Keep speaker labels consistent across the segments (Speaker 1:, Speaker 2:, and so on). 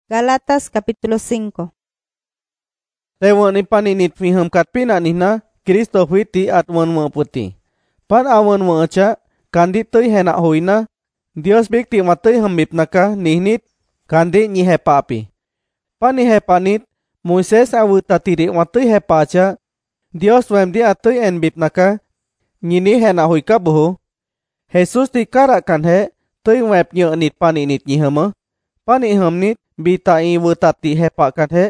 Speaker 1: Galatas capítulo 5.
Speaker 2: Tewan ipaninit fiham katpina nihna Kristo huiti at wanwa puti. Pan awan wacha kandi tuy hena hoina Dios bikti matay hambip naka nihnit kandi nyi hepapi. Pan ni hepanit Moises awuta tiri matay hepacha Dios wemdi atoy enbip naka nyini hena hoika buho. Jesus di karakan he tuy web nyo nit paninit nyi hama. Pani hamnit bita i wutati hepakan he.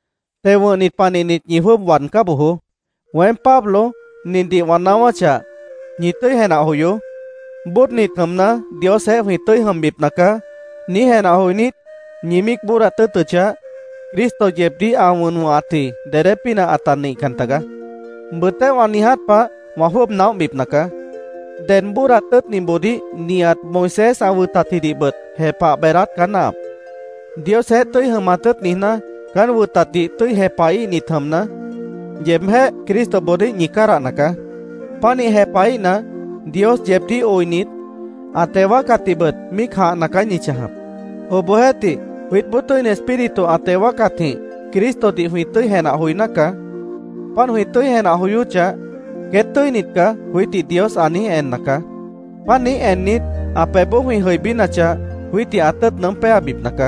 Speaker 2: Tewa nit paninit nyi hub wan ka buho. Wem Pablo nindi wanawacha nyi tuy hena hoyo. Bút nít hamna Dios he hui tuy hambip naka ni hena hoi nít nyimik bura tutucha Kristo jebdi awun wati derepina atani kantaga. Bete wanihat pa wahub nau bip naka. Den bura tut nimbodi niat Moises awutati dibet hepa berat kanap. Dios he tuy hamatut nihna kan wutati tuy hepai nit hamna. Jem he Kristo bodi nyikara naka. Pani hepai na Dios jebdi oinit atewa katibet mikha naka nyichahap. Oboheti huit butuin espiritu atewa kati Kristo di huitui hena huinaka. Pan huitui hena huyucha ketui nitka huiti Dios ani en naka. Pani enit apebo hui hoibinacha huiti atet nampe abib naka.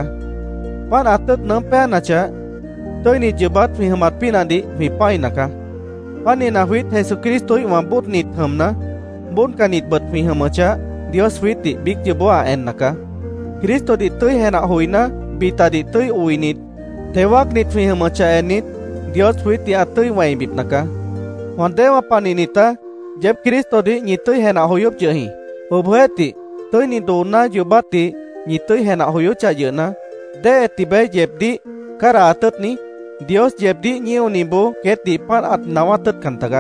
Speaker 2: Pan atet nampe nacha toi nit jebat hui hamat pinandi hui pai naka. Pani na huit Yesus Kristo iwambut nit hamna. Bun kanit bet hui hamacha Dios huiti big jeboa en naka. Kristo di tui hena huina bita di tui uinit. Tewak nit hui hamacha enit Dios huiti atui waibib naka. Wandewa paninita jeb Kristo di nyitui hena huyup jahi. Ubheti tui ni dona jubati nyitui hena huyucha jena. De etibe jebdi kara atet ni Dios jebdi nyiu nimbo keti pan at nawatet kantaga.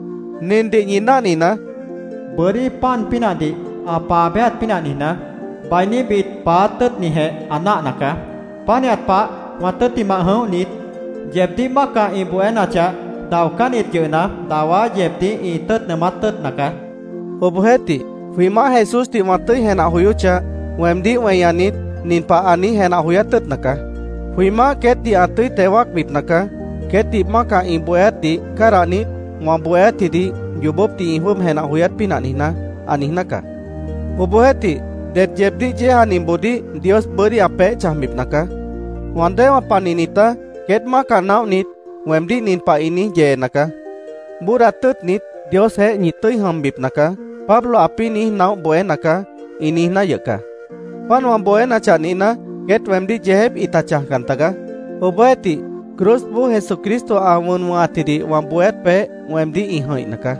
Speaker 2: Nindi nyina nina
Speaker 3: beri pan pinadi apa beat pinanina baini bit patet ni he anak naka paniat pa watet ti mahau nit jebdi maka ibu enacha daukan it jena dawa jebdi itet namatet naka.
Speaker 2: Obuheti fima Jesus ti matui hena huyucha wemdi wayanit nin pa ani hena huyatet naka. Fima keti atui tewak bip naka keti maka ibu eti karanit ngwabu eti di yubob ti ihum hena huyat pinanina anihnaka. Oboheti det jebdi jehanim bodi Dios beri ape cahmip naka. Wandewa paninita ket maka nau nit wemdi nin pa ini je naka. Buratut nit Dios he nyitui hambip naka. Pablo api ni nau boe naka ini na yeka. Pan wamboe na chanina ket wemdi jeheb itacah kantaga. Oboheti krus bu Yesus Kristo awun muatidi wamboet pe wemdi ihoi naka.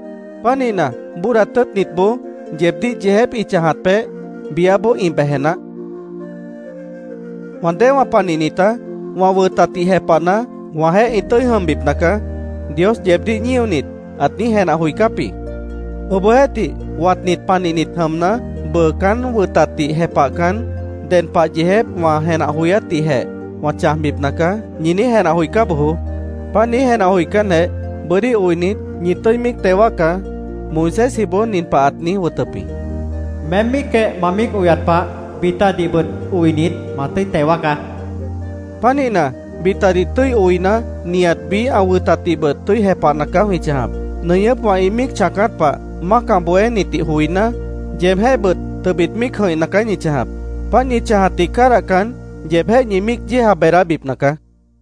Speaker 2: Panina buratut nit bu jebdi jeheb icahat pe biabo imbehena. Wandewa paninita wawutati hepana wahe itoi hambip naka. Dios jebdi nyiu nit atni hena huikapi. Oboheti wat nit paninit hamna bekan wutati hepakan den pa jeheb wa hena huyati he wacah mip naka nyini hena huika buhu. Pani hena huikan he beri uinit nyitoi mik tewaka Moises hibo nin pa atni wutapi.
Speaker 3: Memik ke mamik uyat pa bita dibet uinit matay tewaka.
Speaker 2: Panina bita ditui uina niat bi awutati bet tui hepa naka huicahap. Nayep wa imik cakat pa maka boe niti huina jem hebet tebit mik hoi naka nyicahap. Pan nyicahati karakan jeb he nyimik jeha berabib naka.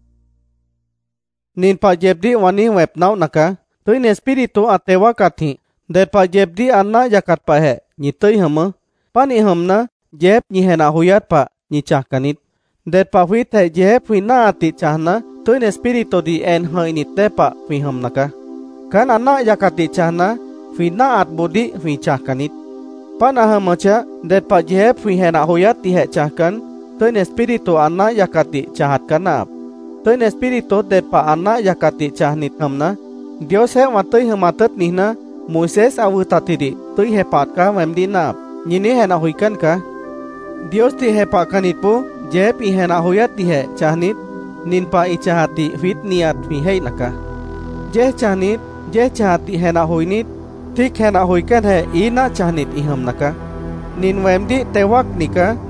Speaker 2: Nin pa jebdi wani web nau naka tui ne espiritu atewa kathi. Der pa jebdi anna jakat pa he nyitui hama. Pani hamna jeb nyi hena huyat pa nyicah kanit. Der pa huit he jeb huina ati chahna tui ne espiritu di en hoi nite pa hui ham naka. Kan anna jakati chahna huina at bodi hui cah kanit. Pan ahamacha der pa jeb hui hena huyat ti he cahkan tui ne espiritu anna jakati cahat kanap. Tui ne espiritu der pa anna jakati cahnit hamna. Dios he watui hamatet nihna Moises awutatidi tui hepat ka wemdi nap. Nyini hena huikan ka. Dios ti hepakan itpo jeb i hena huyat ti he cahnit nin pa i cahati huit niat hui hei naka. Jeh cahnit jeh cahati hena huinit tik hena huikan he ina cahnit iham naka. Nin wemdi tewak nika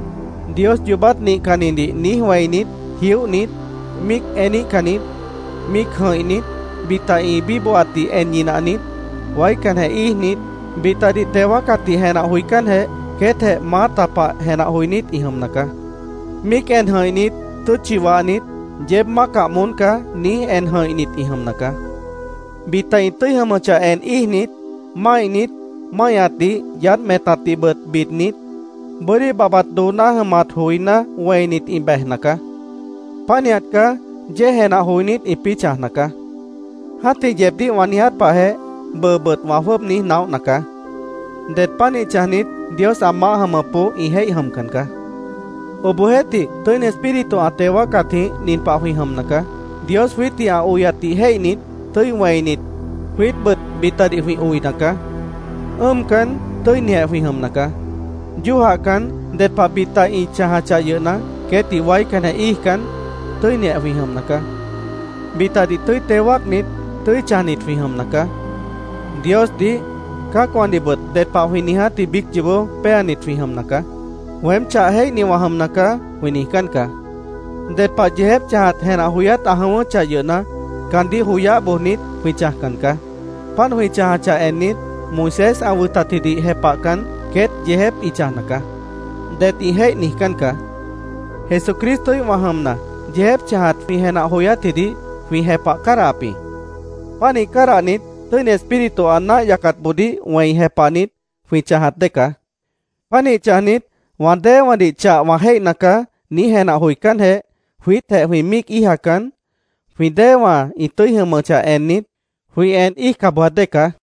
Speaker 2: Dios jubat ni kanindi ni wainit hiu nit mik eni kanit mik hoinit bita i biboati enyina nit wai kan he ih nit bita di tewakati hena huikan he kethe matapa hena huinit iham naka mik en hoinit tu chiwanit jeb maka munka ni en hoinit iham naka bita itu hamacha en ih nit mai nit mayati yat metati bet bit nit beri babat dona hemat huina wainit imbeh naka paniat ka je hena huinit ipicah naka hati jebdi wanihat pahe bebet wahweb ni nau naka det pani cahnit Dios ama hamapu ihei hamkan ka obuheti toin espiritu atewa kathi nin pa hui ham naka Dios witi a uyati hei nit toi wainit wit bet bitadi hui ui naka kan toi ni hui ham naka juha kan det pa bita i caha cayena keti wai kan ih kan toi ni hui ham naka bita di toi tewak nit toi cahnit hui ham naka Dios di kakwan di bet det pa hui ni hati bik jibo peanit hui ham naka wem cha hei ni waham naka hui ni kan ka det pa jehep cahat hena huyat ahawo cayena kandi huya bonit hui cah kan ka pan hui caha ca enit Moses awutatidi hepakan ket jehep icah naka det i hei ni kan ka Yesus Kristus wahamna jehep cahat fi hena huyatidi fi hepak karapi pani karanit toin espiritu anna yakat budi wai hepanit fi cahat deka pani cahnit wande wandi ca wahei naka ni hena huikan he hui the hui mik ihakan fi dewa itoi hemacha enit hui en ih kabadeka